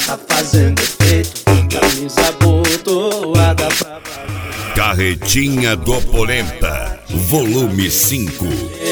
tá fazendo efeito. Camisa abotoada pra Carretinha do Polenta, volume 5.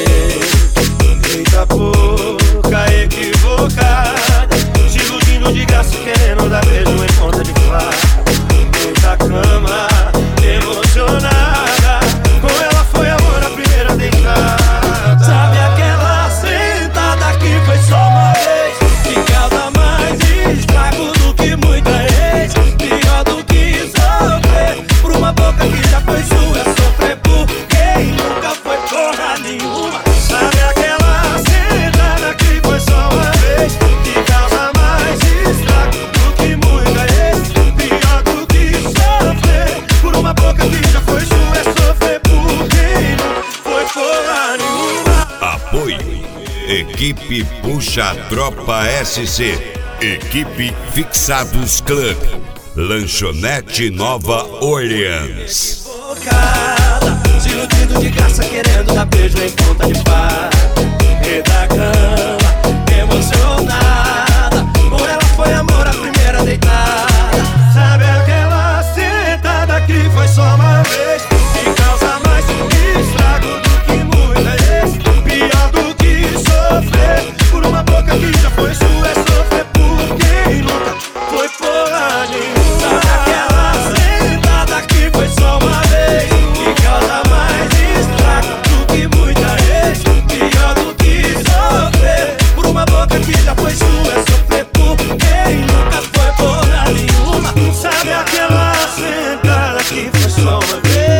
Eita boca equivocada, se iludindo de graça, querendo dar beijo em ponta de faca. Eita cama emocionada, com ela foi amor a primeira deitada. Sabe aquela sentada que foi só uma vez, que causa mais estrago do que muita ex. Pior do que sofrer por uma boca que já foi sua, sofrer por quem nunca foi porra nenhuma. Sabe aquela sentada que foi só uma vez, que causa mais estrago do que muita ex. Pior do que sofrer por uma boca que já foi sua, é sofrer por quem nunca foi porra nenhuma. Apoio: Equipe Puxa Tropa SC, Equipe Fixados Club, Lanchonete Nova Orleans. Se iludindo de graça, querendo dar beijo em ponta de faca. Eita cama emocionada, por ela foi amor a primeira deitada. Sabe aquela sentada que foi só uma vez, que causa mais estrago do que muita ex. Pior do que sofrer por uma boca que já foi sua, é sofrer por quem nunca foi porra nenhuma. Sabe aquela sentada que foi só uma vez, que causa mais estrago do que muita ex. Pior do que sofrer por uma boca que já foi sua, é sofrer por quem nunca foi porra nenhuma. Sabe aquela sentada que foi só uma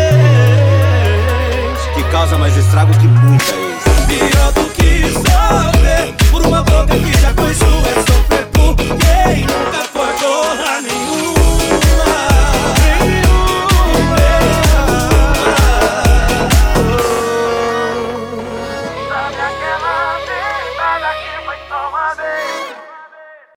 vez, que causa mais estrago que muita ex. Pior do que sofrer por uma boca que já foi sua, é sofrer